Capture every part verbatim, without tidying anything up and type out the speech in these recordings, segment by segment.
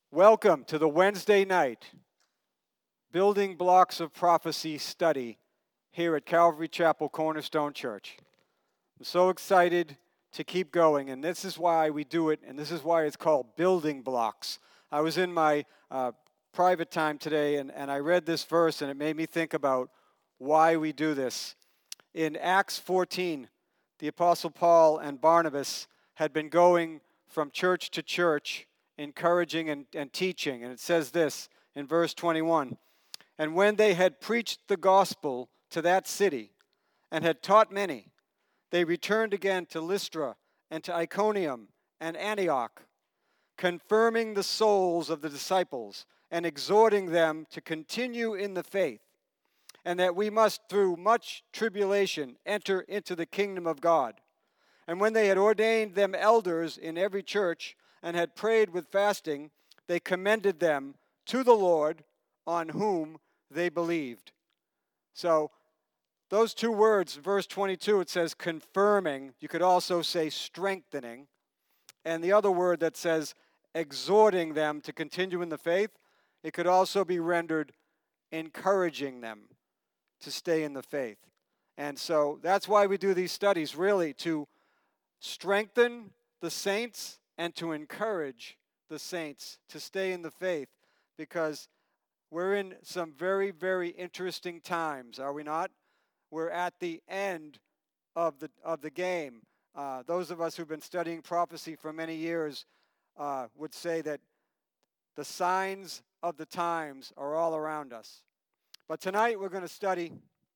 Welcome to the Wednesday night Building Blocks of Prophecy study here at Calvary Chapel Cornerstone Church. I'm so excited to keep going, and this is why we do it, and this is why it's called Building Blocks. I was in my uh, private time today, and, and I read this verse, and it made me think about why we do this. In Acts fourteen, the Apostle Paul and Barnabas had been going from church to church, encouraging and, and teaching. And it says this in verse twenty-one, "And when they had preached the gospel to that city and had taught many, they returned again to Lystra and to Iconium and Antioch, confirming the souls of the disciples and exhorting them to continue in the faith, and that we must through much tribulation enter into the kingdom of God. And when they had ordained them elders in every church, and had prayed with fasting, they commended them to the Lord on whom they believed." So those two words, verse twenty-two, it says confirming. You could also say strengthening. And the other word that says exhorting them to continue in the faith, it could also be rendered encouraging them to stay in the faith. And so that's why we do these studies, really, to strengthen the saints and to encourage the saints to stay in the faith, because we're in some very, very interesting times, are we not? We're at the end of the of the game. Uh, those of us who've been studying prophecy for many years uh, would say that the signs of the times are all around us. But tonight we're going to study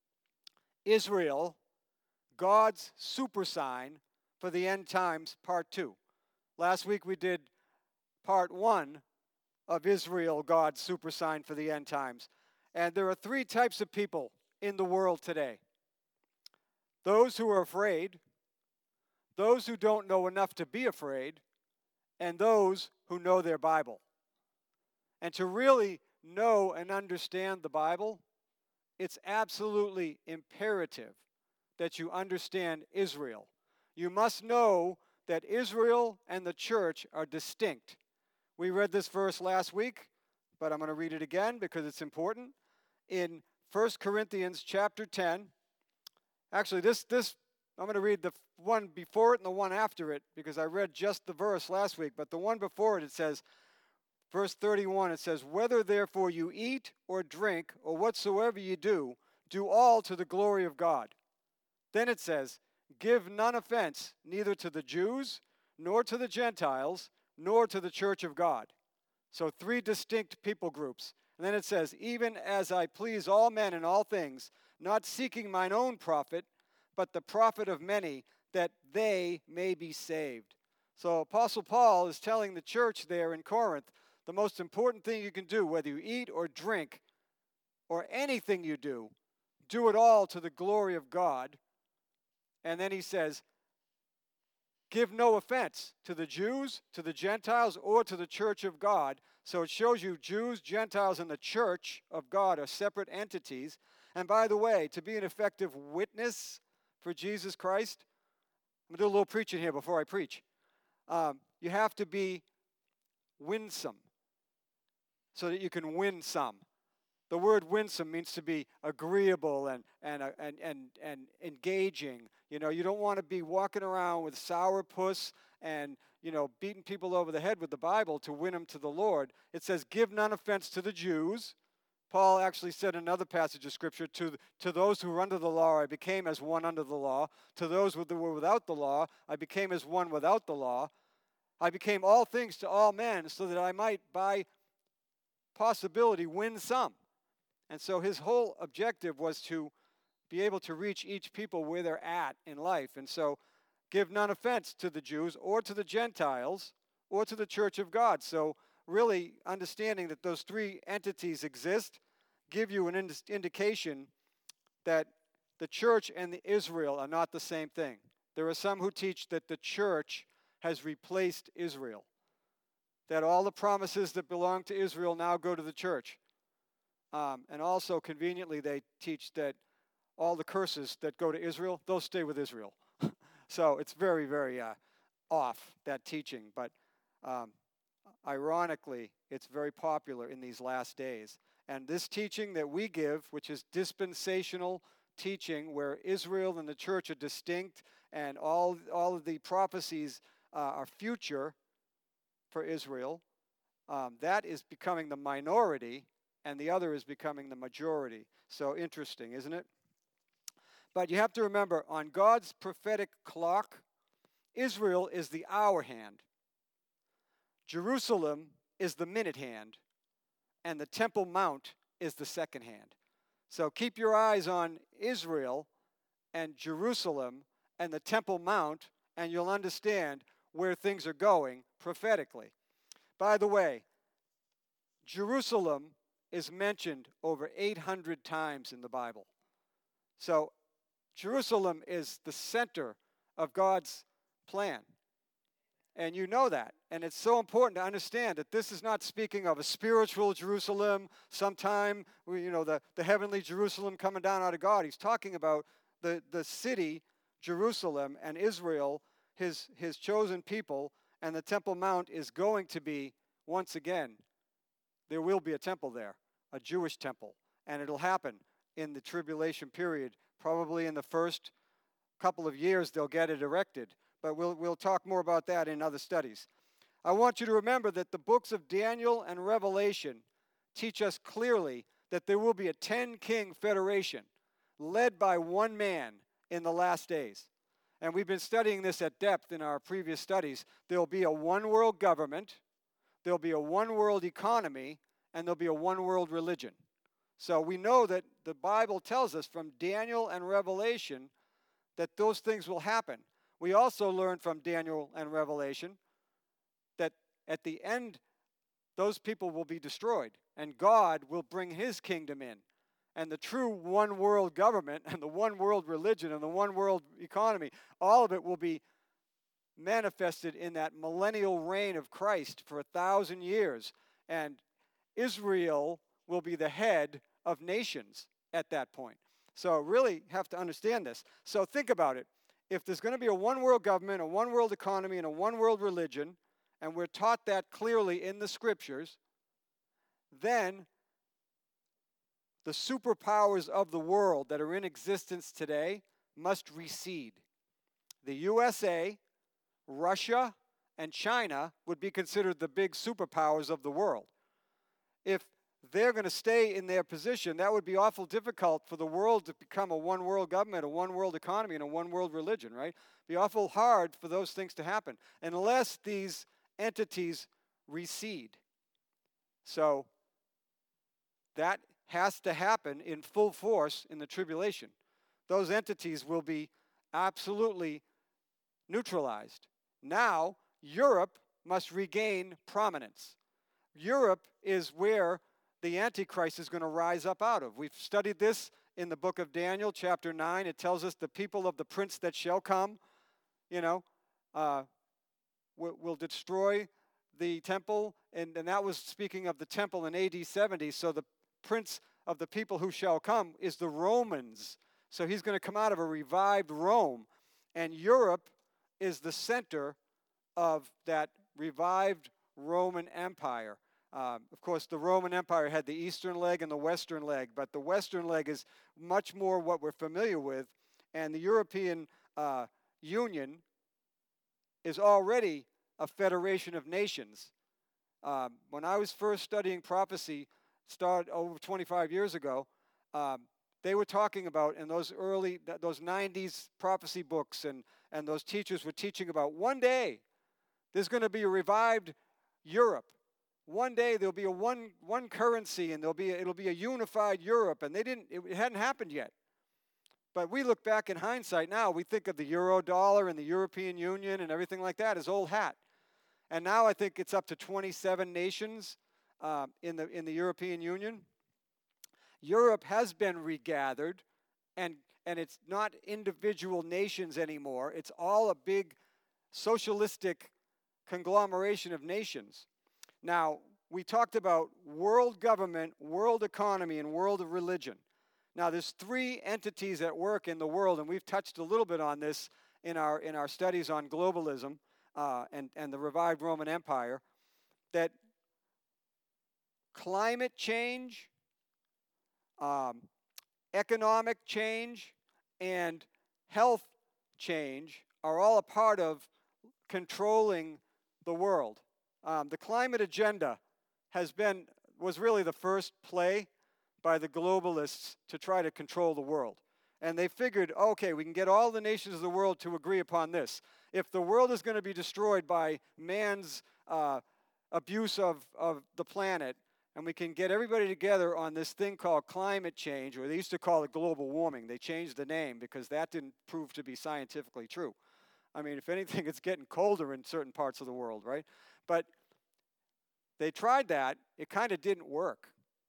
Israel, God's super sign for the end times, part two. Last week we did part one of Israel, God's super sign for the end times. And there are three types of people in the world today: those who are afraid, those who don't know enough to be afraid, and those who know their Bible. And to really know and understand the Bible, it's absolutely imperative that you understand Israel. You must know that Israel and the church are distinct. We read this verse last week, but I'm going to read it again because it's important. In First Corinthians chapter ten, actually this, this I'm going to read the one before it and the one after it because I read just the verse last week, but the one before it, it says, verse thirty-one, it says, "Whether therefore you eat or drink or whatsoever you do, do all to the glory of God." Then it says, "Give none offense, neither to the Jews, nor to the Gentiles, nor to the church of God." So three distinct people groups. And then it says, "Even as I please all men in all things, not seeking mine own profit, but the profit of many, that they may be saved." So Apostle Paul is telling the church there in Corinth, the most important thing you can do, whether you eat or drink or anything you do, do it all to the glory of God. And then he says, give no offense to the Jews, to the Gentiles, or to the church of God. So it shows you Jews, Gentiles, and the church of God are separate entities. And by the way, to be an effective witness for Jesus Christ, I'm going to do a little preaching here before I preach. Um, you have to be winsome so that you can win some. The word winsome means to be agreeable and and and and, and engaging. You know, you don't want to be walking around with sourpuss and, you know, beating people over the head with the Bible to win them to the Lord. It says, "Give none offense to the Jews." Paul actually said in another passage of Scripture, to, to those who were under the law, I became as one under the law. To those who were without the law, I became as one without the law. I became all things to all men so that I might, by possibility, win some. And so his whole objective was to be able to reach each people where they're at in life. And so give none offense to the Jews or to the Gentiles or to the church of God. So really understanding that those three entities exist give you an ind- indication that the church and the Israel are not the same thing. There are some who teach that the church has replaced Israel, that all the promises that belong to Israel now go to the church. Um, and also, conveniently, they teach that all the curses that go to Israel, they'll stay with Israel. So it's very, very uh, off, that teaching. But um, ironically, it's very popular in these last days. And this teaching that we give, which is dispensational teaching, where Israel and the church are distinct and all, all of the prophecies uh, are future for Israel, um, that is becoming the minority, and the other is becoming the majority. So interesting, isn't it? But you have to remember, on God's prophetic clock, Israel is the hour hand. Jerusalem is the minute hand, and the Temple Mount is the second hand. So keep your eyes on Israel and Jerusalem and the Temple Mount, and you'll understand where things are going prophetically. By the way, Jerusalem is mentioned over eight hundred times in the Bible. So Jerusalem is the center of God's plan. And you know that. And it's so important to understand that this is not speaking of a spiritual Jerusalem sometime, you know, the, the heavenly Jerusalem coming down out of God. He's talking about the, the city, Jerusalem, and Israel, his, his chosen people, and the Temple Mount is going to be, once again, there will be a temple there, a Jewish temple. And it'll happen in the tribulation period. Probably in the first couple of years they'll get it erected. But we'll, we'll talk more about that in other studies. I want you to remember that the books of Daniel and Revelation teach us clearly that there will be a ten-king federation led by one man in the last days. And we've been studying this at depth in our previous studies. There'll be a one-world government, there'll be a one-world economy, and there'll be a one-world religion. So we know that the Bible tells us from Daniel and Revelation that those things will happen. We also learn from Daniel and Revelation that at the end, those people will be destroyed, and God will bring his kingdom in. And the true one-world government and the one-world religion and the one-world economy, all of it will be manifested in that millennial reign of Christ for a thousand years. And Israel will be the head of nations at that point. So really have to understand this. So think about it. If there's going to be a one-world government, a one-world economy, and a one-world religion, and we're taught that clearly in the scriptures, then the superpowers of the world that are in existence today must recede. The U S A, Russia, and China would be considered the big superpowers of the world. If they're going to stay in their position, that would be awful difficult for the world to become a one-world government, a one-world economy, and a one-world religion, right? It'd be awful hard for those things to happen unless these entities recede. So that has to happen in full force in the tribulation. Those entities will be absolutely neutralized. Now, Europe must regain prominence. Europe is where the Antichrist is going to rise up out of. We've studied this in the book of Daniel, chapter nine. It tells us the people of the prince that shall come, you know, uh, will, will destroy the temple. And, and that was speaking of the temple in A D seventy. So the prince of the people who shall come is the Romans. So he's going to come out of a revived Rome. And Europe is the center of that revived Roman Empire. Um, of course, the Roman Empire had the eastern leg and the western leg, but the western leg is much more what we're familiar with, and the European uh, Union is already a federation of nations. Um, when I was first studying prophecy, started over twenty-five years ago, um, they were talking about in those early, those nineties prophecy books, and, and those teachers were teaching about one day there's going to be a revived Europe. One day there'll be a one one currency, and there'll be a, it'll be a unified Europe, and they didn't. It, it hadn't happened yet. But we look back in hindsight now. We think of the euro dollar and the European Union and everything like that as old hat. And now I think it's up to twenty-seven nations uh, in the in the European Union. Europe has been regathered, and and it's not individual nations anymore. It's all a big socialistic conglomeration of nations. Now, we talked about world government, world economy, and world of religion. Now, there's three entities at work in the world, and we've touched a little bit on this in our in our studies on globalism uh, and, and the revived Roman Empire. that climate change, um, economic change, and health change are all a part of controlling the world. Um, the climate agenda has been, was really the first play by the globalists to try to control the world. And they figured, okay, we can get all the nations of the world to agree upon this. If the world is going to be destroyed by man's uh, abuse of, of the planet, and we can get everybody together on this thing called climate change, or they used to call it global warming. They changed the name because that didn't prove to be scientifically true. I mean, if anything, it's getting colder in certain parts of the world, right? But they tried that. It kind of didn't work.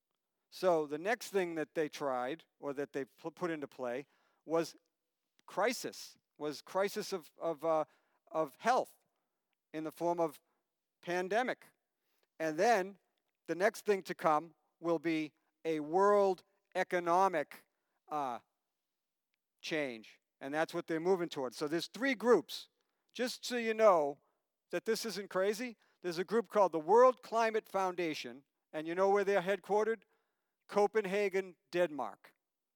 So the next thing that they tried, or that they put into play, was crisis, was crisis of, of, uh, of health in the form of pandemic. And then the next thing to come will be a world economic uh, change. And that's what they're moving towards. So there's three groups. Just so you know that this isn't crazy, there's a group called the World Climate Foundation. And you know where they're headquartered? Copenhagen, Denmark,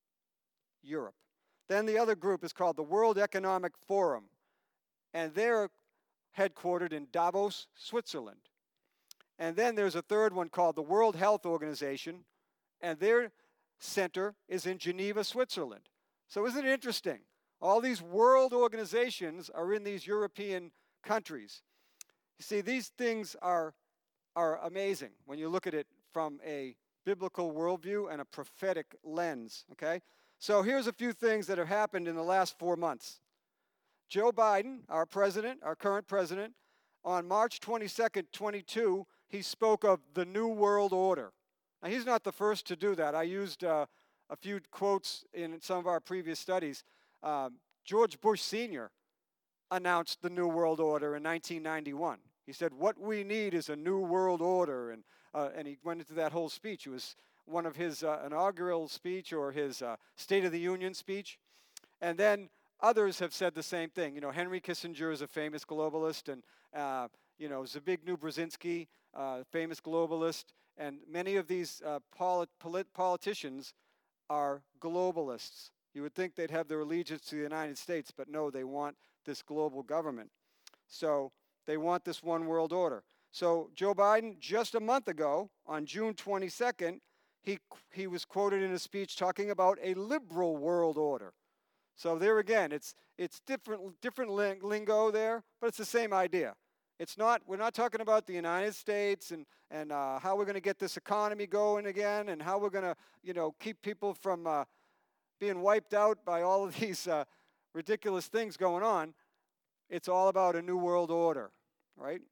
Europe. Then the other group is called the World Economic Forum. And they're headquartered in Davos, Switzerland. And then there's a third one called the World Health Organization, and their center is in Geneva, Switzerland. So isn't it interesting? All these world organizations are in these European countries. You see, these things are, are amazing when you look at it from a biblical worldview and a prophetic lens, okay? So here's a few things that have happened in the last four months. Joe Biden, our president, our current president, on March twenty-second, twenty-two, he spoke of the New World Order. Now, he's not the first to do that. I used uh, a few quotes in some of our previous studies. Um, George Bush Senior announced the New World Order in nineteen ninety-one. He said, what we need is a new world order, and, uh, and he went into that whole speech. It was one of his uh, inaugural speech or his uh, State of the Union speech. And then others have said the same thing. You know, Henry Kissinger is a famous globalist, and uh, you know, Zbigniew Brzezinski, uh, famous globalist, and many of these uh, polit- polit- politicians are globalists. You would think they'd have their allegiance to the United States, but no, they want this global government. So they want this one world order. So Joe Biden, just a month ago, on June twenty-second, he, he was quoted in a speech talking about a liberal world order. So there again, it's, it's different, different lingo there, but it's the same idea. It's not, we're not talking about the United States and, and uh, how we're going to get this economy going again and how we're going to, you know, keep people from uh, being wiped out by all of these uh, ridiculous things going on. It's all about a new world order, right?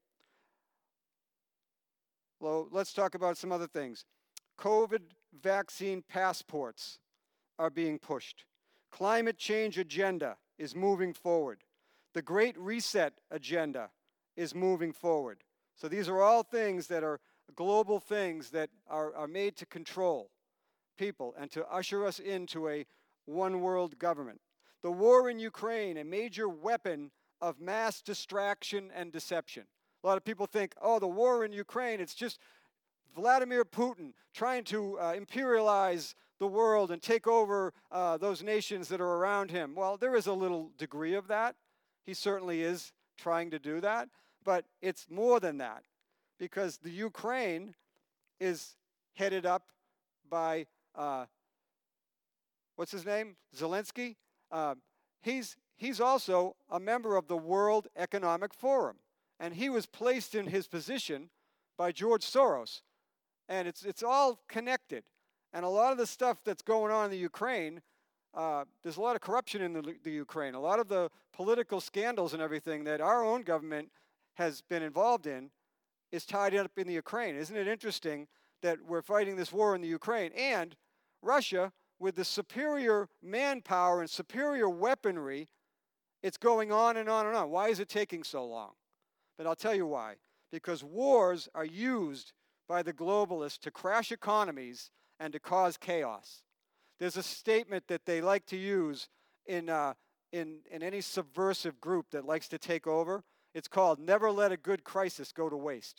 Well, let's talk about some other things. COVID vaccine passports are being pushed. Climate change agenda is moving forward. The Great Reset agenda is moving forward. So these are all things that are global things that are, are made to control people and to usher us into a one world government. The war in Ukraine, a major weapon of mass distraction and deception. A lot of people think, oh, the war in Ukraine, it's just Vladimir Putin trying to uh, imperialize the world and take over uh, those nations that are around him. Well, there is a little degree of that. He certainly is trying to do that. But it's more than that, because the Ukraine is headed up by, uh, what's his name? Zelensky. Uh, he's, he's also a member of the World Economic Forum. And he was placed in his position by George Soros. And it's, it's all connected. And a lot of the stuff that's going on in the Ukraine, uh, there's a lot of corruption in the, the Ukraine. A lot of the political scandals and everything that our own government has been involved in is tied up in the Ukraine. Isn't it interesting that we're fighting this war in the Ukraine? And Russia, with the superior manpower and superior weaponry, it's going on and on and on. Why is it taking so long? But I'll tell you why. Because wars are used by the globalists to crash economies and to cause chaos. There's a statement that they like to use in, uh, in, in any subversive group that likes to take over. It's called, never let a good crisis go to waste.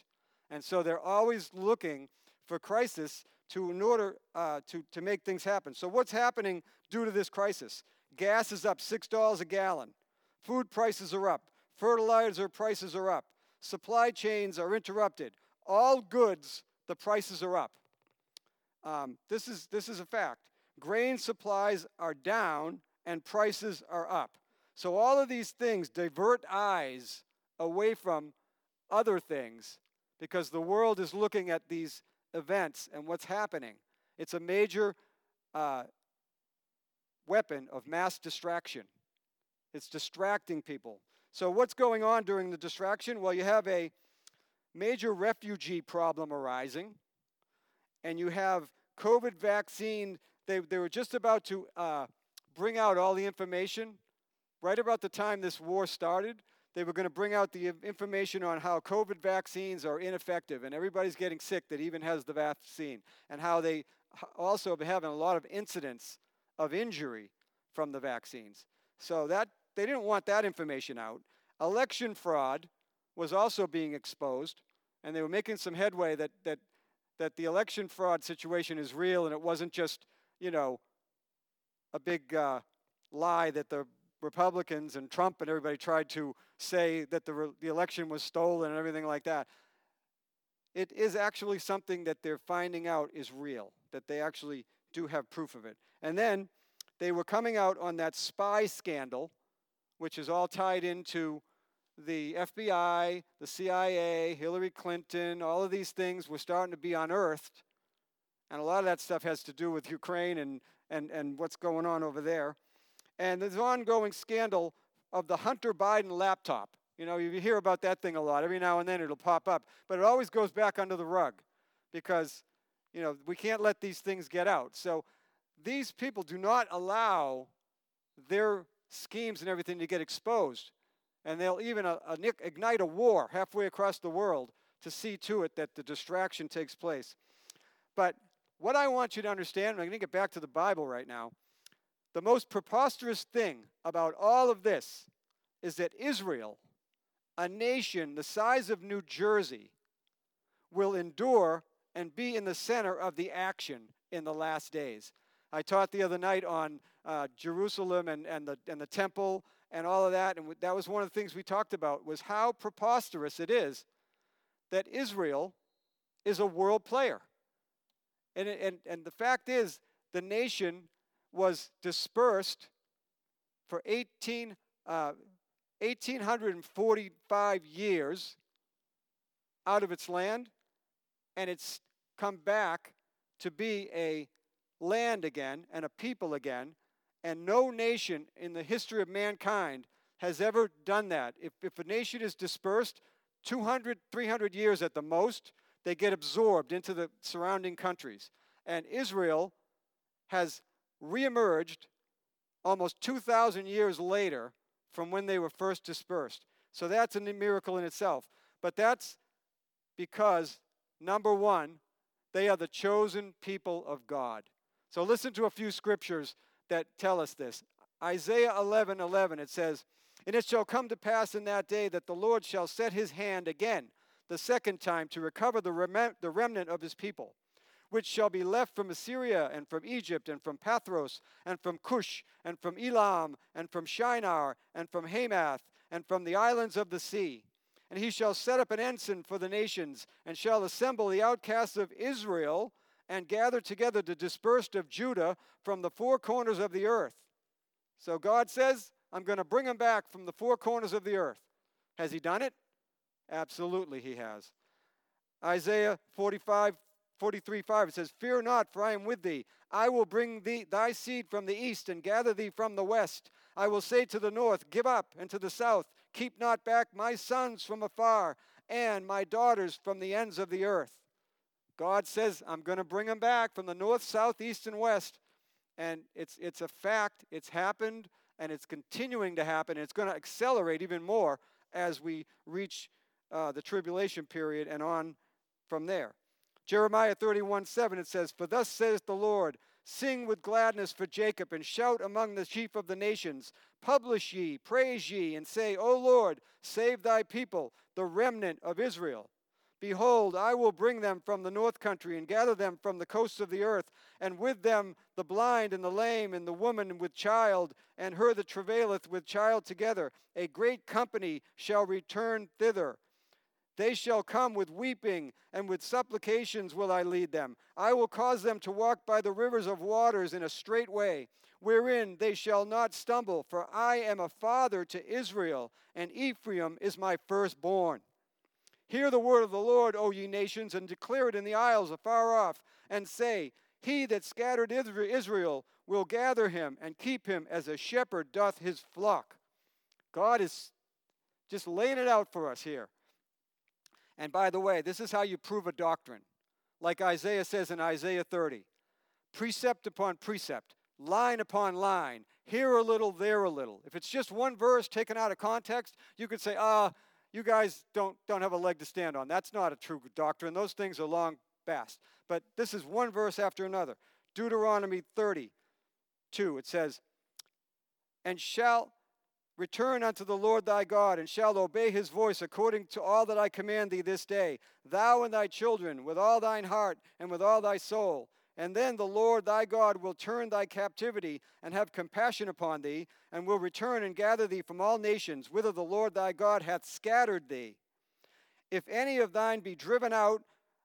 And so they're always looking for crisis to, in order uh, to, to make things happen. So what's happening due to this crisis? Gas is up six dollars a gallon. Food prices are up. Fertilizer prices are up. Supply chains are interrupted. All goods, the prices are up. Um, this is, this is a fact. Grain supplies are down and prices are up. So all of these things divert eyes away from other things because the world is looking at these events and what's happening. It's a major uh, weapon of mass distraction. It's distracting people. So what's going on during the distraction? Well, you have a major refugee problem arising, and you have COVID vaccine. They, they were just about to uh, bring out all the information. Right about the time this war started, they were going to bring out the information on how COVID vaccines are ineffective, and everybody's getting sick that even has the vaccine, and how they also have having a lot of incidents of injury from the vaccines. So that they didn't want that information out. Election fraud was also being exposed, and they were making some headway that that that the election fraud situation is real, and it wasn't just, you know, a big uh, lie that the Republicans and Trump and everybody tried to say that the, re- the election was stolen and everything like that. It is actually something that they're finding out is real, that they actually do have proof of it. And then they were coming out on that spy scandal, which is all tied into the F B I, the C I A, Hillary Clinton. All of these things were starting to be unearthed. And a lot of that stuff has to do with Ukraine and, and, and what's going on over there. And there's an ongoing scandal of the Hunter Biden laptop. You know, you hear about that thing a lot. Every now and then it'll pop up. But it always goes back under the rug because, you know, we can't let these things get out. So these people do not allow their schemes and everything to get exposed. And they'll even uh, ignite a war halfway across the world to see to it that the distraction takes place. But what I want you to understand, and I'm going to get back to the Bible right now, the most preposterous thing about all of this is that Israel, a nation the size of New Jersey, will endure and be in the center of the action in the last days. I taught the other night on uh, Jerusalem and, and, the, and the temple and all of that, and that was one of the things we talked about, was how preposterous it is that Israel is a world player. And, and, and the fact is, the nation was dispersed for eighteen, uh, one thousand eight hundred forty-five years out of its land, and it's come back to be a land again and a people again, and no nation in the history of mankind has ever done that. If, if a nation is dispersed, two hundred, three hundred years at the most, they get absorbed into the surrounding countries. And Israel has reemerged almost two thousand years later from when they were first dispersed. So that's a miracle in itself. But that's because, number one, they are the chosen people of God. So listen to a few scriptures that tell us this. Isaiah eleven eleven, it says, "And it shall come to pass in that day that the Lord shall set his hand again, the second time, to recover the, rem- the remnant of his people, which shall be left from Assyria and from Egypt and from Pathros and from Cush and from Elam and from Shinar and from Hamath and from the islands of the sea. And he shall set up an ensign for the nations and shall assemble the outcasts of Israel and gather together the dispersed of Judah from the four corners of the earth." So God says, I'm going to bring them back from the four corners of the earth. Has he done it? Absolutely he has. Isaiah forty-five, forty-three five, it says, "Fear not, for I am with thee. I will bring thee thy seed from the east and gather thee from the west. I will say to the north, Give up, and to the south, Keep not back my sons from afar, and my daughters from the ends of the earth." God says, I'm going to bring them back from the north, south, east, and west. And it's, it's a fact. It's happened, and it's continuing to happen. And it's going to accelerate even more as we reach uh, the tribulation period and on from there. Jeremiah thirty-one seven, it says, "For thus saith the Lord, Sing with gladness for Jacob, and shout among the chief of the nations. Publish ye, praise ye, and say, O Lord, save thy people, the remnant of Israel. Behold, I will bring them from the north country and gather them from the coasts of the earth, and with them the blind and the lame and the woman with child, and her that travaileth with child together. A great company shall return thither. They shall come with weeping, and with supplications will I lead them. I will cause them to walk by the rivers of waters in a straight way, wherein they shall not stumble. For I am a father to Israel, and Ephraim is my firstborn. Hear the word of the Lord, O ye nations, and declare it in the isles afar off, and say, He that scattered Israel will gather him, and keep him as a shepherd doth his flock. God is just laying it out for us here. And by the way, this is how you prove a doctrine. Like Isaiah says in Isaiah thirty, precept upon precept, line upon line, here a little, there a little. If it's just one verse taken out of context, you could say, ah, you guys don't, don't have a leg to stand on. That's not a true doctrine. Those things are long past. But this is one verse after another. Deuteronomy thirty, two, it says, and shall return unto the Lord thy God, and shall obey his voice according to all that I command thee this day, thou and thy children, with all thine heart and with all thy soul. And then the Lord thy God will turn thy captivity and have compassion upon thee, and will return and gather thee from all nations, whither the Lord thy God hath scattered thee. If any of thine be driven out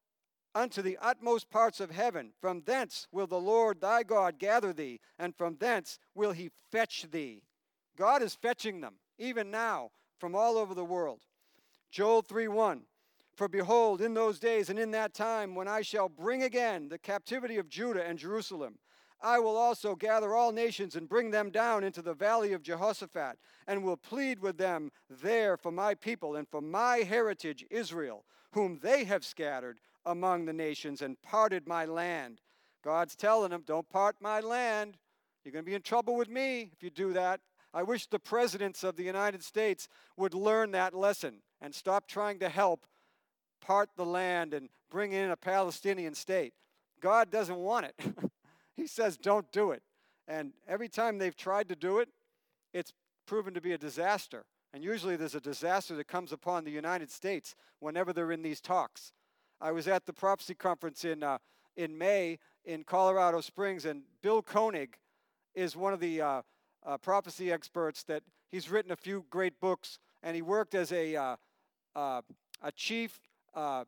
unto the utmost parts of heaven, from thence will the Lord thy God gather thee, and from thence will he fetch thee. God is fetching them, even now, from all over the world. Joel three one. For behold, in those days and in that time, when I shall bring again the captivity of Judah and Jerusalem, I will also gather all nations and bring them down into the valley of Jehoshaphat, and will plead with them there for my people and for my heritage Israel, whom they have scattered among the nations and parted my land. God's telling them, don't part my land. You're going to be in trouble with me if you do that. I wish the presidents of the United States would learn that lesson and stop trying to help part the land and bring in a Palestinian state. God doesn't want it. He says don't do it. And every time they've tried to do it, it's proven to be a disaster. And usually there's a disaster that comes upon the United States whenever they're in these talks. I was at the prophecy conference in, uh, in May in Colorado Springs, and Bill Koenig is one of the uh, uh, prophecy experts that he's written a few great books, and he worked as a, uh, uh, a chief Uh,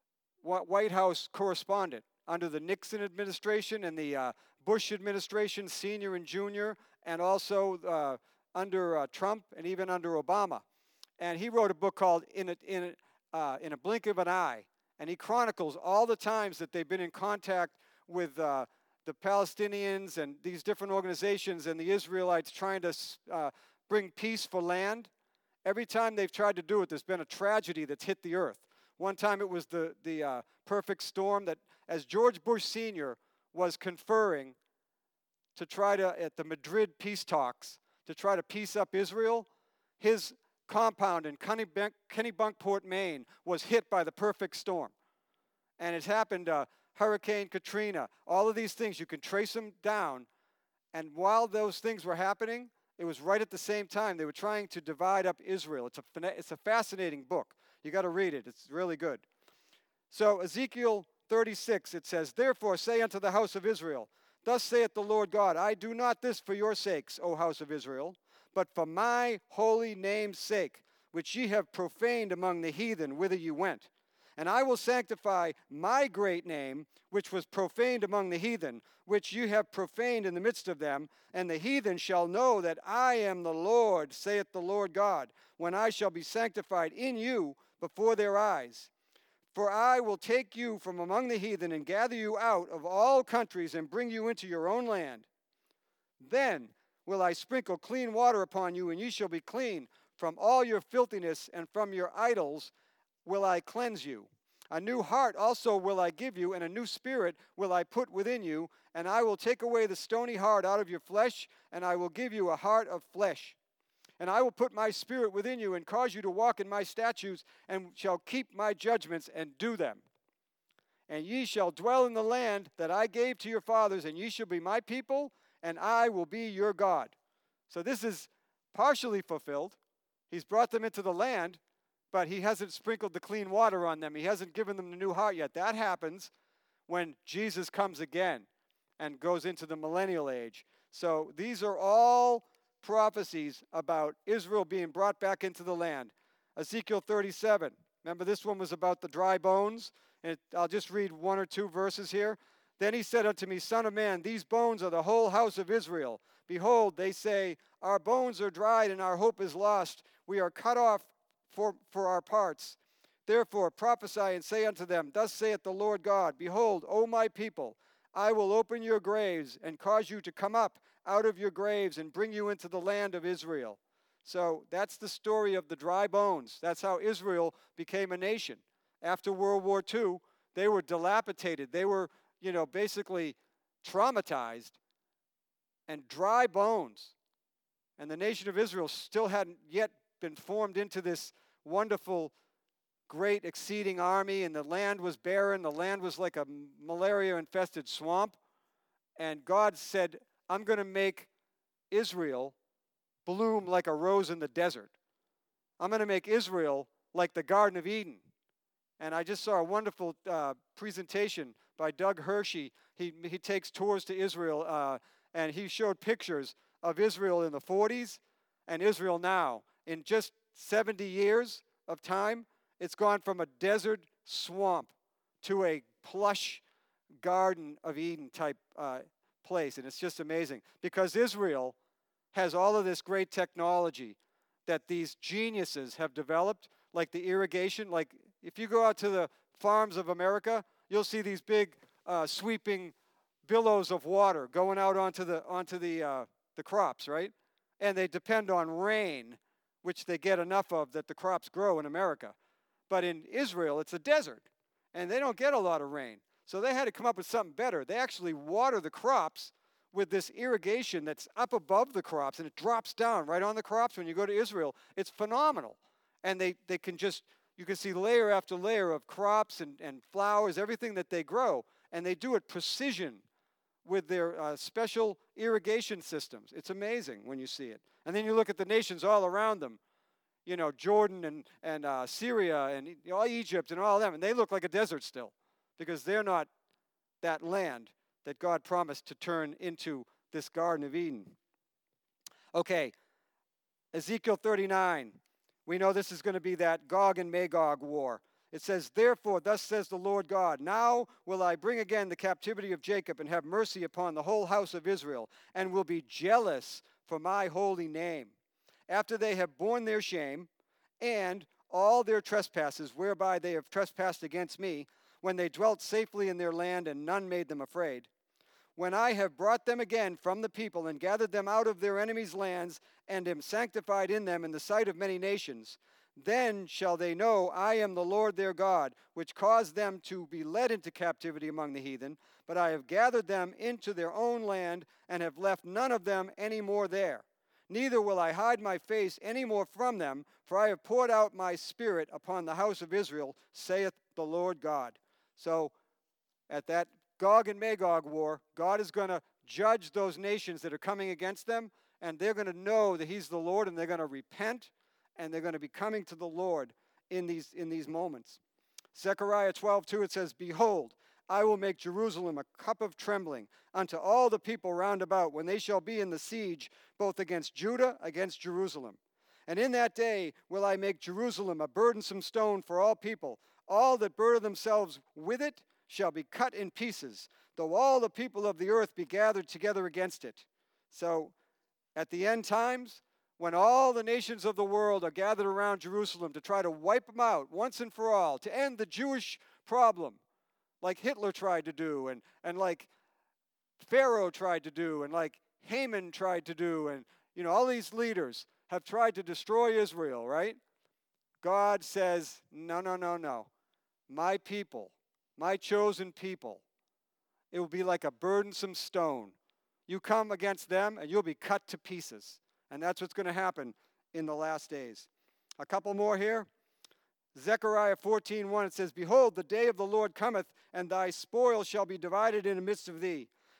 White House correspondent under the Nixon administration and the uh, Bush administration, senior and junior, and also uh, under uh, Trump and even under Obama. And he wrote a book called In a, in, a, uh, in a Blink of an Eye, and he chronicles all the times that they've been in contact with uh, the Palestinians and these different organizations and the Israelites trying to uh, bring peace for land. Every time they've tried to do it, there's been a tragedy that's hit the earth. One time it was the, the uh, perfect storm that as George Bush Senior was conferring to try to, at the Madrid peace talks, to try to peace up Israel, his compound in Kennebunkport, Maine was hit by the perfect storm. And it happened, uh, Hurricane Katrina, all of these things, you can trace them down. And while those things were happening, it was right at the same time. They were trying to divide up Israel. It's a, it's a fascinating book. You got to read it. It's really good. So Ezekiel thirty-six, it says, Therefore say unto the house of Israel, Thus saith the Lord God, I do not this for your sakes, O house of Israel, but for my holy name's sake, which ye have profaned among the heathen, whither ye went. And I will sanctify my great name, which was profaned among the heathen, which you have profaned in the midst of them. And the heathen shall know that I am the Lord, saith the Lord God, when I shall be sanctified in you before their eyes. For I will take you from among the heathen and gather you out of all countries and bring you into your own land. Then will I sprinkle clean water upon you, and ye shall be clean. From all your filthiness and from your idols will I cleanse you. A new heart also will I give you, and a new spirit will I put within you, and I will take away the stony heart out of your flesh, and I will give you a heart of flesh. And I will put my spirit within you, and cause you to walk in my statutes, and shall keep my judgments and do them. And ye shall dwell in the land that I gave to your fathers, and ye shall be my people, and I will be your God. So this is partially fulfilled. He's brought them into the land, but he hasn't sprinkled the clean water on them. He hasn't given them the new heart yet. That happens when Jesus comes again and goes into the millennial age. So these are all prophecies about Israel being brought back into the land. Ezekiel thirty-seven. Remember, this one was about the dry bones. And I'll just read one or two verses here. Then he said unto me, Son of man, these bones are the whole house of Israel. Behold, they say, our bones are dried and our hope is lost. We are cut off for, for our parts. Therefore prophesy and say unto them, Thus saith the Lord God, Behold, O my people, I will open your graves and cause you to come up out of your graves and bring you into the land of Israel. So that's the story of the dry bones. That's how Israel became a nation. After World War Two, they were dilapidated. They were, you know, basically traumatized and dry bones. And the nation of Israel still hadn't yet been formed into this wonderful, great, exceeding army, and the land was barren. The land was like a malaria-infested swamp. And God said, I'm going to make Israel bloom like a rose in the desert. I'm going to make Israel like the Garden of Eden. And I just saw a wonderful uh, presentation by Doug Hershey. He, he takes tours to Israel, uh, and he showed pictures of Israel in the forties and Israel now. In just seventy years of time, it's gone from a desert swamp to a plush Garden of Eden type uh, place. And it's just amazing because Israel has all of this great technology that these geniuses have developed, like the irrigation. Like if you go out to the farms of America, you'll see these big uh, sweeping billows of water going out onto the onto the uh, the crops, right? And they depend on rain, which they get enough of that the crops grow in America. But in Israel, it's a desert, and they don't get a lot of rain. So they had to come up with something better. They actually water the crops with this irrigation that's up above the crops, and it drops down right on the crops. When you go to Israel, it's phenomenal. And they, they can just, you can see layer after layer of crops and, and flowers, everything that they grow. And they do it precision with their uh, special irrigation systems. It's amazing when you see it. And then you look at the nations all around them, you know, Jordan and, and uh, Syria and you know, Egypt and all of them, and they look like a desert still because they're not that land that God promised to turn into this Garden of Eden. Okay, Ezekiel thirty-nine. We know this is going to be that Gog and Magog war. It says, Therefore, thus says the Lord God, Now will I bring again the captivity of Jacob and have mercy upon the whole house of Israel, and will be jealous for my holy name. After they have borne their shame and all their trespasses whereby they have trespassed against me, when they dwelt safely in their land and none made them afraid, when I have brought them again from the people and gathered them out of their enemies' lands and am sanctified in them in the sight of many nations, then shall they know I am the Lord their God, which caused them to be led into captivity among the heathen, but I have gathered them into their own land and have left none of them any more there. Neither will I hide my face any more from them, for I have poured out my spirit upon the house of Israel, saith the Lord God. So at that Gog and Magog war, God is going to judge those nations that are coming against them, and they're going to know that he's the Lord, and they're going to repent, and they're going to be coming to the Lord in these, in these moments. Zechariah twelve two, it says, Behold, I will make Jerusalem a cup of trembling unto all the people round about when they shall be in the siege, both against Judah, against Jerusalem. And in that day will I make Jerusalem a burdensome stone for all people. All that burden themselves with it shall be cut in pieces, though all the people of the earth be gathered together against it. So at the end times, when all the nations of the world are gathered around Jerusalem to try to wipe them out once and for all, to end the Jewish problem, like Hitler tried to do, and, and like Pharaoh tried to do, and like Haman tried to do, and you know all these leaders have tried to destroy Israel, right? God says, no, no, no, no. My people, my chosen people, it will be like a burdensome stone. You come against them and you'll be cut to pieces. And that's what's going to happen in the last days. A couple more here. Zechariah fourteen one, it says, Behold, the day of the Lord cometh, and thy spoil shall be divided in the midst of thee.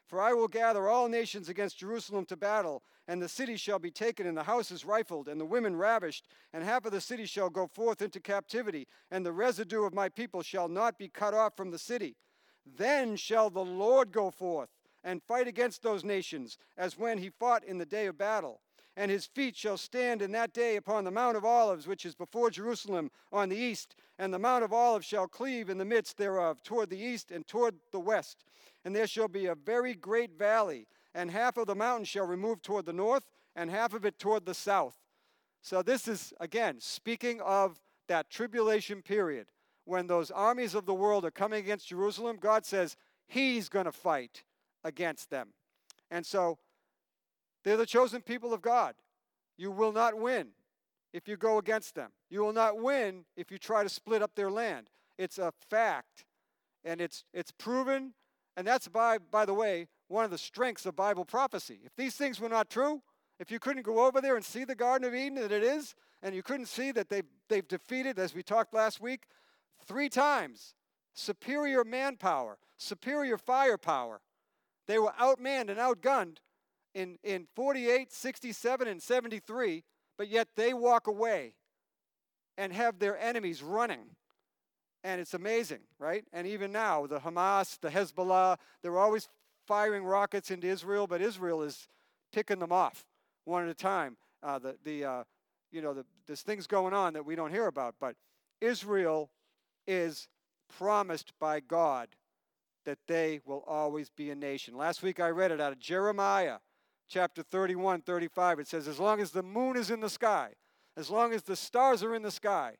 For I will gather all nations against Jerusalem to battle, and the city shall be taken, and the houses rifled, and the women ravished, and half of the city shall go forth into captivity, and the residue of my people shall not be cut off from the city. Then shall the Lord go forth and fight against those nations, as when he fought in the day of battle. And his feet shall stand in that day upon the Mount of Olives, which is before Jerusalem on the east. And the Mount of Olives shall cleave in the midst thereof, toward the east and toward the west. And there shall be a very great valley, and half of the mountain shall remove toward the north, and half of it toward the south. So this is, again, speaking of that tribulation period. When those armies of the world are coming against Jerusalem, God says he's going to fight against them. And so they're the chosen people of God. You will not win if you go against them. You will not win if you try to split up their land. It's a fact, and it's it's proven, and that's, by, by the way, one of the strengths of Bible prophecy. If these things were not true, if you couldn't go over there and see the Garden of Eden that it is, and you couldn't see that they've, they've defeated, as we talked last week, three times, superior manpower, superior firepower. They were outmanned and outgunned in, in forty-eight, sixty-seven, and seventy-three, but yet they walk away and have their enemies running. And it's amazing, right? And even now, the Hamas, the Hezbollah, they're always firing rockets into Israel, but Israel is picking them off one at a time. Uh, the, the, uh, you know, the, there's things going on that we don't hear about, but Israel is promised by God that they will always be a nation. Last week I read it out of Jeremiah chapter thirty-one, thirty-five. It says, as long as the moon is in the sky, as long as the stars are in the sky,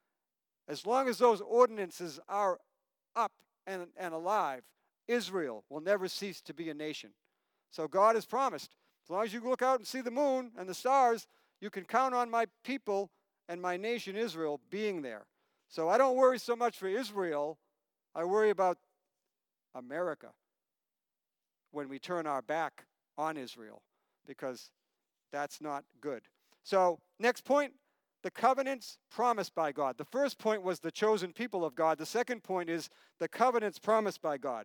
as long as those ordinances are up and, and alive, Israel will never cease to be a nation. So God has promised, as long as you look out and see the moon and the stars, you can count on my people and my nation Israel being there. So I don't worry so much for Israel. I worry about America when we turn our back on Israel, because that's not good. So next point, the covenants promised by God. The first point was the chosen people of God. The second point is the covenants promised by God.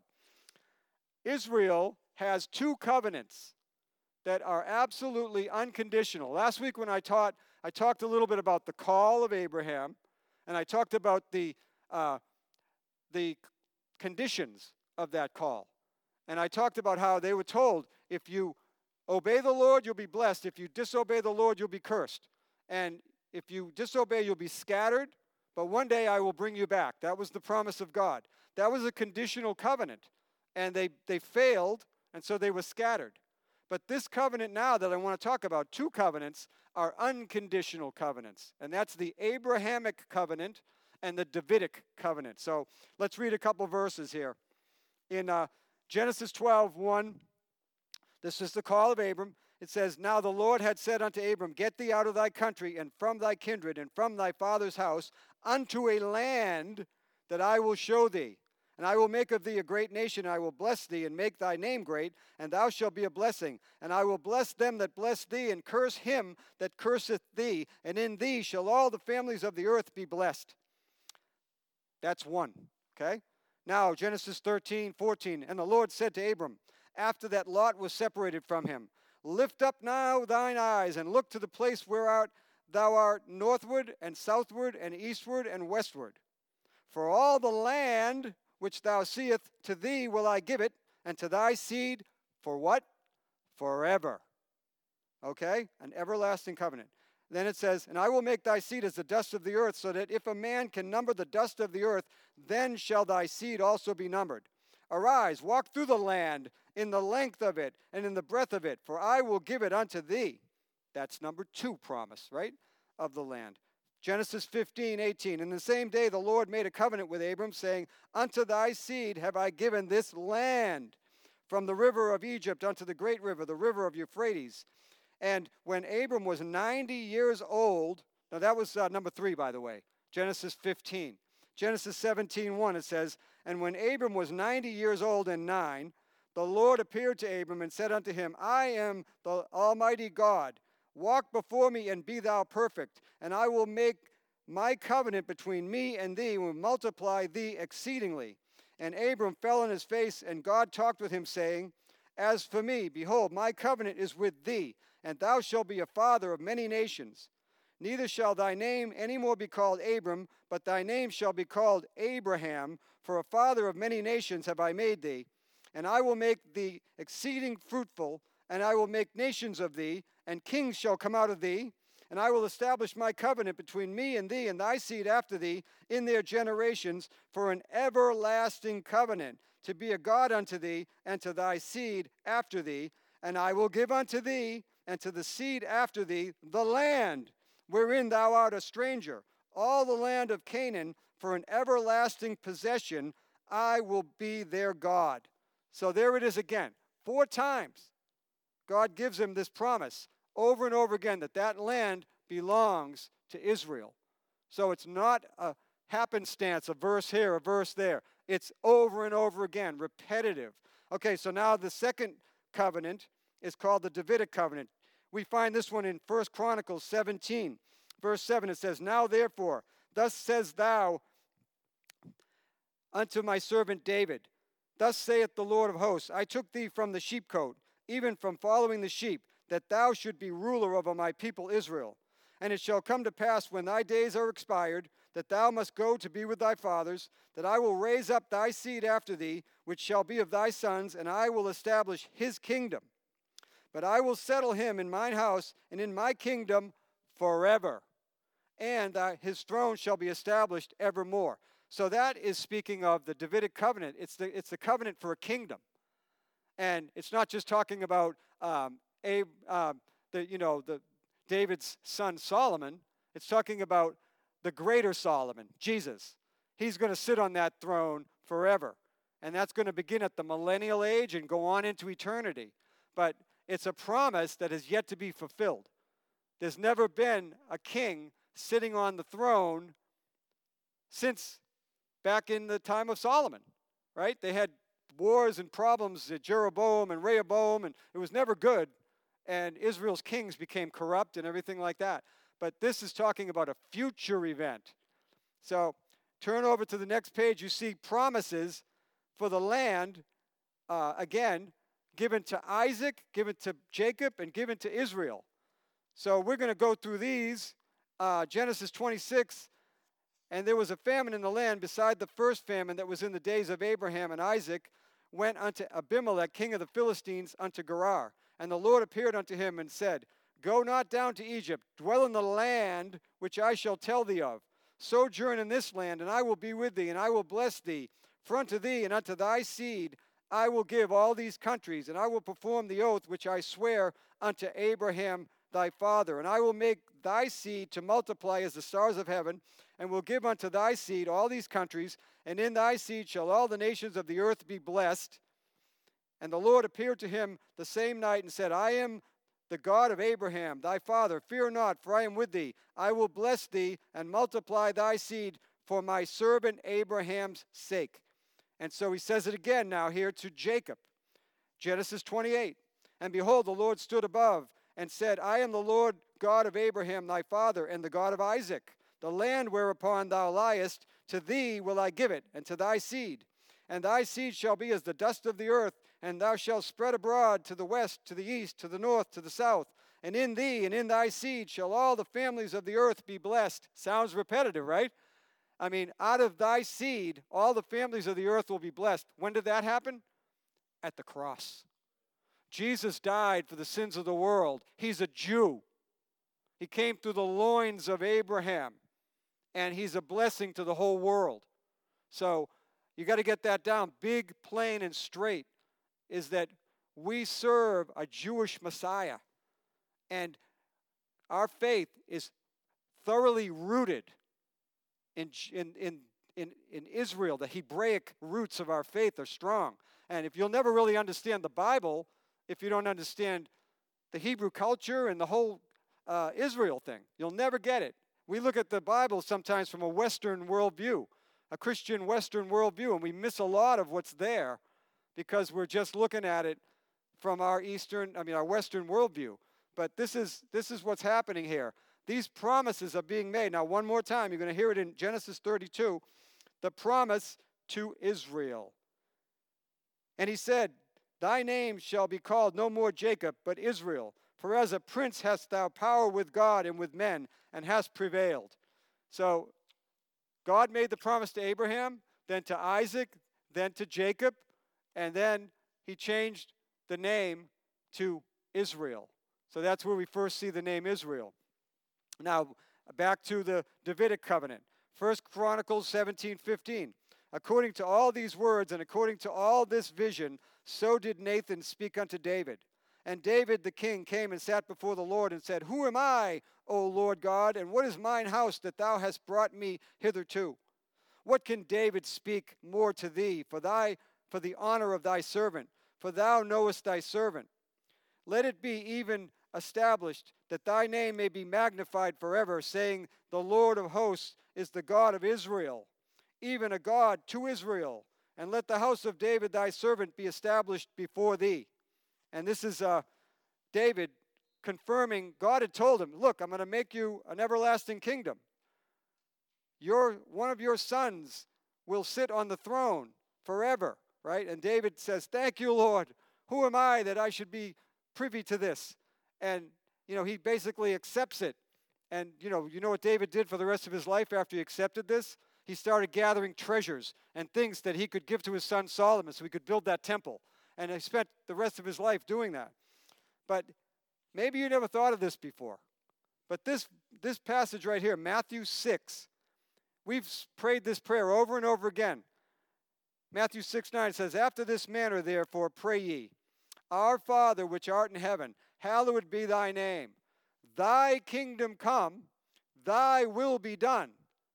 Israel has two covenants that are absolutely unconditional. Last week when I taught, I talked a little bit about the call of Abraham, and I talked about the uh, the conditions of that call. And I talked about how they were told, if you obey the Lord, you'll be blessed. If you disobey the Lord, you'll be cursed. And if you disobey, you'll be scattered, but one day I will bring you back. That was the promise of God. That was a conditional covenant. And they, they failed, and so they were scattered. But this covenant now that I want to talk about, two covenants, are unconditional covenants. And that's the Abrahamic covenant and the Davidic covenant. So let's read a couple verses here. In uh, Genesis twelve, one, this is the call of Abram. It says, now the Lord had said unto Abram, get thee out of thy country and from thy kindred and from thy father's house unto a land that I will show thee. And I will make of thee a great nation, and I will bless thee, and make thy name great, and thou shalt be a blessing. And I will bless them that bless thee, and curse him that curseth thee, and in thee shall all the families of the earth be blessed. That's one, okay? Now, Genesis thirteen, fourteen, and the Lord said to Abram, after that Lot was separated from him, lift up now thine eyes, and look to the place whereout thou art northward, and southward, and eastward, and westward. For all the land which thou seest, to thee will I give it, and to thy seed, for what? Forever. Okay? An everlasting covenant. Then it says, and I will make thy seed as the dust of the earth, so that if a man can number the dust of the earth, then shall thy seed also be numbered. Arise, walk through the land in the length of it, and in the breadth of it, for I will give it unto thee. That's number two promise, right? Of the land. Genesis fifteen, eighteen. In the same day the Lord made a covenant with Abram, saying, unto thy seed have I given this land, from the river of Egypt unto the great river, the river of Euphrates. And when Abram was ninety years old, now that was uh, number three, by the way, Genesis fifteen. Genesis seventeen, one, it says, and when Abram was ninety years old and nine, the Lord appeared to Abram and said unto him, I am the Almighty God. Walk before me and be thou perfect, and I will make my covenant between me and thee, and will multiply thee exceedingly. And Abram fell on his face, and God talked with him, saying, As for me, behold, my covenant is with thee, and thou shalt be a father of many nations. Neither shall thy name any more be called Abram, but thy name shall be called Abraham, for a father of many nations have I made thee. And I will make thee exceeding fruitful, and I will make nations of thee, and kings shall come out of thee. And I will establish my covenant between me and thee and thy seed after thee in their generations for an everlasting covenant, to be a God unto thee and to thy seed after thee. And I will give unto thee and to the seed after thee the land wherein thou art a stranger, all the land of Canaan, for an everlasting possession. I will be their God. So there it is again. Four times God gives him this promise over and over again that that land belongs to Israel. So it's not a happenstance, a verse here, a verse there. It's over and over again, repetitive. Okay, so now the second covenant is called the Davidic covenant. We find this one in First Chronicles seventeen, verse seven. It says, Now therefore, thus says thou unto my servant David, Thus saith the Lord of hosts, I took thee from the sheepcote, even from following the sheep, that thou should be ruler over my people Israel. And it shall come to pass when thy days are expired, that thou must go to be with thy fathers, that I will raise up thy seed after thee, which shall be of thy sons, and I will establish his kingdom. But I will settle him in mine house and in my kingdom forever, and uh, his throne shall be established evermore. So that is speaking of the Davidic covenant. It's the, it's the covenant for a kingdom. And it's not just talking about um, a, uh, the, you know, the David's son Solomon. It's talking about the greater Solomon, Jesus. He's going to sit on that throne forever. And that's going to begin at the millennial age and go on into eternity. But it's a promise that is yet to be fulfilled. There's never been a king sitting on the throne since back in the time of Solomon, right? They had wars and problems at Jeroboam and Rehoboam, and it was never good. And Israel's kings became corrupt and everything like that. But this is talking about a future event. So turn over to the next page. You see promises for the land, uh, again, given to Isaac, given to Jacob, and given to Israel. So we're going to go through these. Uh, Genesis twenty-six, and there was a famine in the land beside the first famine that was in the days of Abraham, and Isaac went unto Abimelech, king of the Philistines, unto Gerar. And the Lord appeared unto him and said, Go not down to Egypt, dwell in the land which I shall tell thee of. Sojourn in this land, and I will be with thee, and I will bless thee. For unto thee and unto thy seed I will give all these countries, and I will perform the oath which I swear unto Abraham thy father. And I will make thy seed to multiply as the stars of heaven, and will give unto thy seed all these countries, and in thy seed shall all the nations of the earth be blessed. And the Lord appeared to him the same night and said, I am the God of Abraham thy father. Fear not, for I am with thee. I will bless thee and multiply thy seed for my servant Abraham's sake. And so he says it again now here to Jacob. Genesis twenty-eight. And behold, the Lord stood above and said, I am the Lord God of Abraham thy father, and the God of Isaac. The land whereupon thou liest, to thee will I give it, and to thy seed. And thy seed shall be as the dust of the earth, and thou shalt spread abroad to the west, to the east, to the north, to the south. And in thee and in thy seed shall all the families of the earth be blessed. Sounds repetitive, right? I mean, out of thy seed, all the families of the earth will be blessed. When did that happen? At the cross. Jesus died for the sins of the world. He's a Jew. He came through the loins of Abraham, and he's a blessing to the whole world. So you got to get that down. Big, plain, and straight is that we serve a Jewish Messiah, and our faith is thoroughly rooted in, in, in, in, in Israel. The Hebraic roots of our faith are strong. And if you'll never really understand the Bible, if you don't understand the Hebrew culture and the whole uh, Israel thing, you'll never get it. We look at the Bible sometimes from a Western worldview, a Christian Western worldview, and we miss a lot of what's there because we're just looking at it from our Eastern, I mean, our Western worldview. But this is, this is what's happening here. These promises are being made. Now, one more time, you're going to hear it in Genesis thirty-two, the promise to Israel. And he said, Thy name shall be called no more Jacob, but Israel. For as a prince hast thou power with God and with men, and hast prevailed. So God made the promise to Abraham, then to Isaac, then to Jacob, and then he changed the name to Israel. So that's where we first see the name Israel. Now, back to the Davidic covenant. First Chronicles seventeen fifteen. According to all these words and according to all this vision, so did Nathan speak unto David. And David the king came and sat before the Lord and said, Who am I, O Lord God, and what is mine house that thou hast brought me hitherto? What can David speak more to thee for thy for the honor of thy servant? For thou knowest thy servant. Let it be even established that thy name may be magnified forever, saying, The Lord of hosts is the God of Israel, even a God to Israel. And let the house of David thy servant be established before thee. And this is uh, David confirming, God had told him, look, I'm going to make you an everlasting kingdom. Your, one of your sons will sit on the throne forever, right? And David says, thank you, Lord. Who am I that I should be privy to this? And, you know, he basically accepts it. And, you know, you know what David did for the rest of his life after he accepted this? He started gathering treasures and things that he could give to his son Solomon so he could build that temple. And he spent the rest of his life doing that. But maybe you never thought of this before. But this, this passage right here, Matthew six, we've prayed this prayer over and over again. Matthew six nine says, After this manner, therefore, pray ye, Our Father which art in heaven, hallowed be thy name. Thy kingdom come, thy will be done,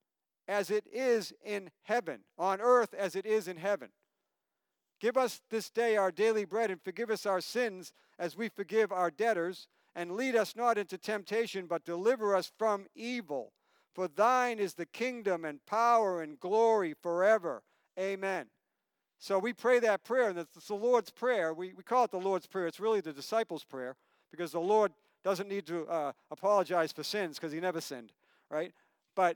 as it is in heaven, on earth as it is in heaven. Give us this day our daily bread, and forgive us our sins as we forgive our debtors. And lead us not into temptation, but deliver us from evil. For thine is the kingdom and power and glory forever. Amen. So we pray that prayer, and it's the Lord's Prayer. We, we call it the Lord's Prayer. It's really the disciples' prayer, because the Lord doesn't need to uh, apologize for sins, because he never sinned, right? But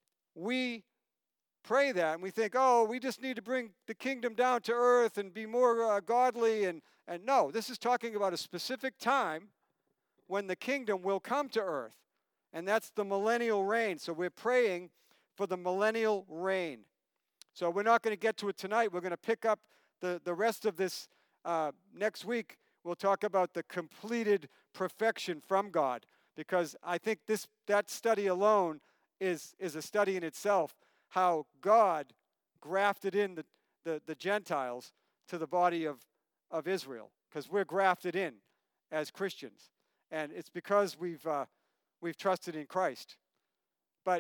we pray that, and we think, oh, we just need to bring the kingdom down to earth and be more uh, godly. And, and no, this is talking about a specific time when the kingdom will come to earth, and that's the millennial reign. So we're praying for the millennial reign. So we're not going to get to it tonight. We're going to pick up the, the rest of this uh, next week. We'll talk about the completed perfection from God, because I think this that study alone is, is a study in itself, how God grafted in the, the, the Gentiles to the body of, of Israel, because we're grafted in as Christians. And it's because we've, uh, we've trusted in Christ. But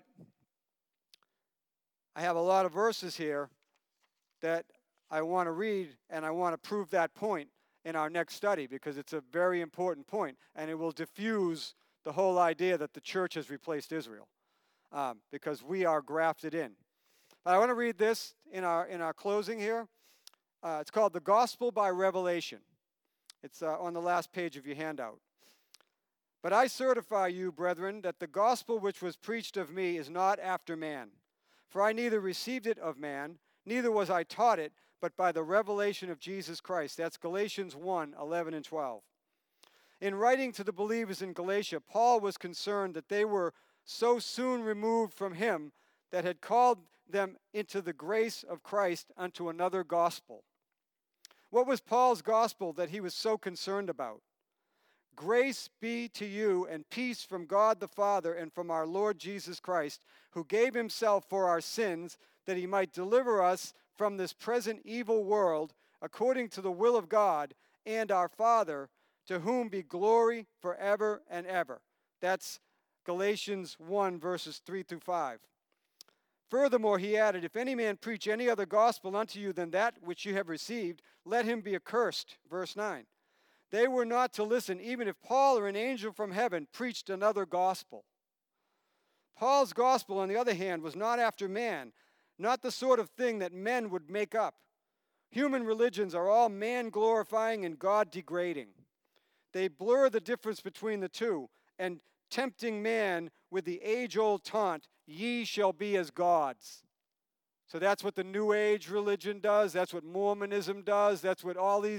I have a lot of verses here that I want to read, and I want to prove that point in our next study, because it's a very important point, and it will diffuse the whole idea that the church has replaced Israel, um, because we are grafted in. But I want to read this in our, in our closing here. Uh, it's called The Gospel by Revelation. It's uh, on the last page of your handout. But I certify you, brethren, that the gospel which was preached of me is not after man. For I neither received it of man, neither was I taught it, but by the revelation of Jesus Christ. That's Galatians one, eleven and twelve. In writing to the believers in Galatia, Paul was concerned that they were so soon removed from him that had called them into the grace of Christ unto another gospel. What was Paul's gospel that he was so concerned about? Grace be to you and peace from God the Father and from our Lord Jesus Christ, who gave himself for our sins, that he might deliver us from this present evil world, according to the will of God and our Father, to whom be glory forever and ever. That's Galatians one, verses three through five. Furthermore, he added, if any man preach any other gospel unto you than that which you have received, let him be accursed. Verse nine. They were not to listen, even if Paul or an angel from heaven preached another gospel. Paul's gospel, on the other hand, was not after man, not the sort of thing that men would make up. Human religions are all man-glorifying and God-degrading. They blur the difference between the two, and tempting man with the age-old taunt, ye shall be as gods. So that's what the New Age religion does. That's what Mormonism does. That's what all these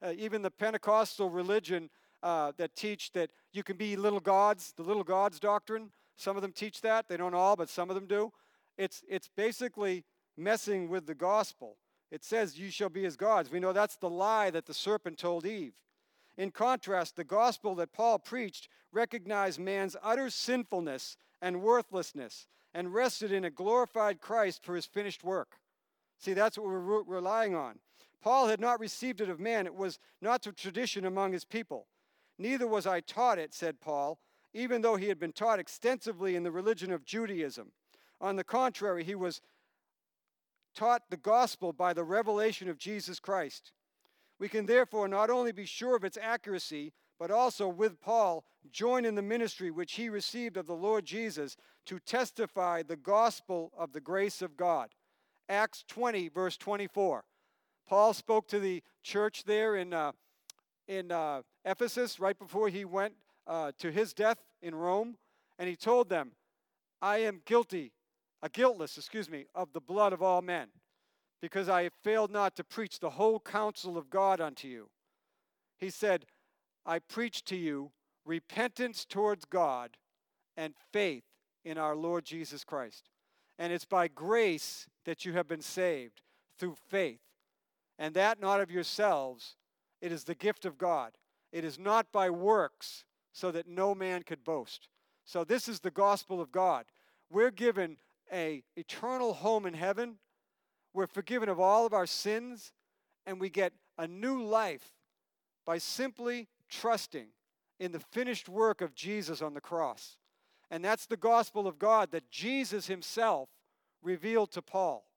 uh, even the Pentecostal religion uh, that teach that you can be little gods, the little gods doctrine. Some of them teach that. They don't all, but some of them do. It's, it's basically messing with the gospel. It says, you shall be as gods. We know that's the lie that the serpent told Eve. In contrast, the gospel that Paul preached recognized man's utter sinfulness and worthlessness and rested in a glorified Christ for his finished work. See, that's what we're re- relying on. Paul had not received it of man. It was not the tradition among his people. Neither was I taught it, said Paul, even though he had been taught extensively in the religion of Judaism. On the contrary, he was taught the gospel by the revelation of Jesus Christ. We can therefore not only be sure of its accuracy, but also with Paul join in the ministry which he received of the Lord Jesus to testify the gospel of the grace of God. Acts twenty, verse twenty-four. Paul spoke to the church there in, uh, in uh, Ephesus right before he went uh, to his death in Rome, and he told them, I am guilty, uh, guiltless, excuse me, of the blood of all men, because I have failed not to preach the whole counsel of God unto you. He said, I preach to you repentance towards God and faith in our Lord Jesus Christ. And it's by grace that you have been saved through faith. And that not of yourselves, it is the gift of God. It is not by works, so that no man could boast. So this is the gospel of God. We're given an eternal home in heaven. We're forgiven of all of our sins, and we get a new life by simply trusting in the finished work of Jesus on the cross. And that's the gospel of God that Jesus himself revealed to Paul.